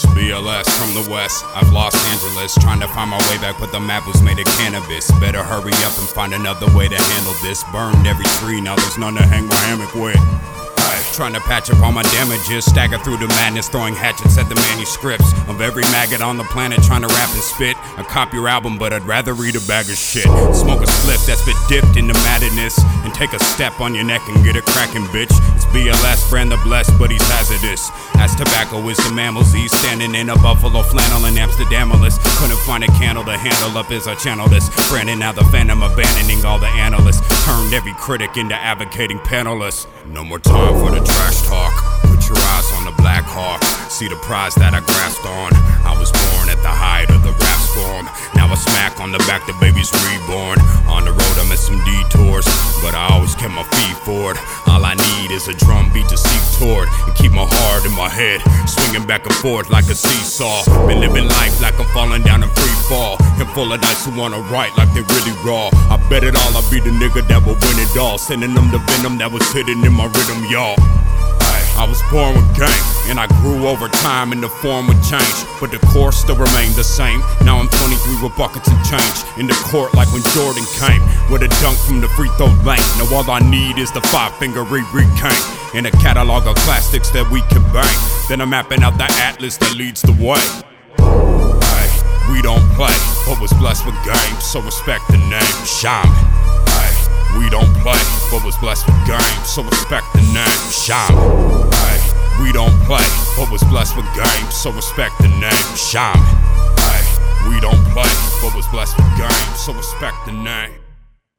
BLS from the west, I've Los Angeles, trying to find my way back, but the map was made of cannabis. Better hurry up and find another way to handle this. Burned every tree, now there's none to hang my hammock with. Trying to patch up all my damages, stagger through the madness, throwing hatchets at the manuscripts of every maggot on the planet, trying to rap and spit. I cop your album, but I'd rather read a bag of shit. Smoke a spliff that's been dipped into madness, and take a step on your neck and get it cracking, bitch. It's BLS, brand the blessed, but he's hazardous. As tobacco is the mammals, he's standing in a buffalo flannel in Amsterdamalis. Couldn't find a candle to handle up as I channel this. Branding out the phantom, abandoning all the analysts. Turned every critic into advocating panelists. No more time for the trash talk. Put your eyes on the Black Hawk. See the prize that I grasped on. I was born at the height of the rap storm. Now I smack on the back, the baby's reborn. On the road I'm at some detours, but I always kept my feet forward. All I need is a drum beat to seek toward, and keep my heart in my head, swinging back and forth like a seesaw. Been living life like I'm falling down a free fall, and full of dice who wanna write like they really raw. I bet it all I'll be the nigga that will win it all, sending them the venom that was hidden in my rhythm, y'all. I was born with game, and I grew over time, and the form would change, but the course still remained the same. Now I'm 23 with buckets and change, in the court like when Jordan came, with a dunk from the free throw lane. Now all I need is the 5-finger Cane, and a catalog of classics that we can bang. Then I'm mapping out the atlas that leads the way. We don't play, but was blessed with game, so respect the name, Shaman. We don't play, but was blessed with game, so respect the name, Shaman. We don't play, but was blessed with game, so respect the name, Shaman. We don't play, but was blessed with game, so respect the name.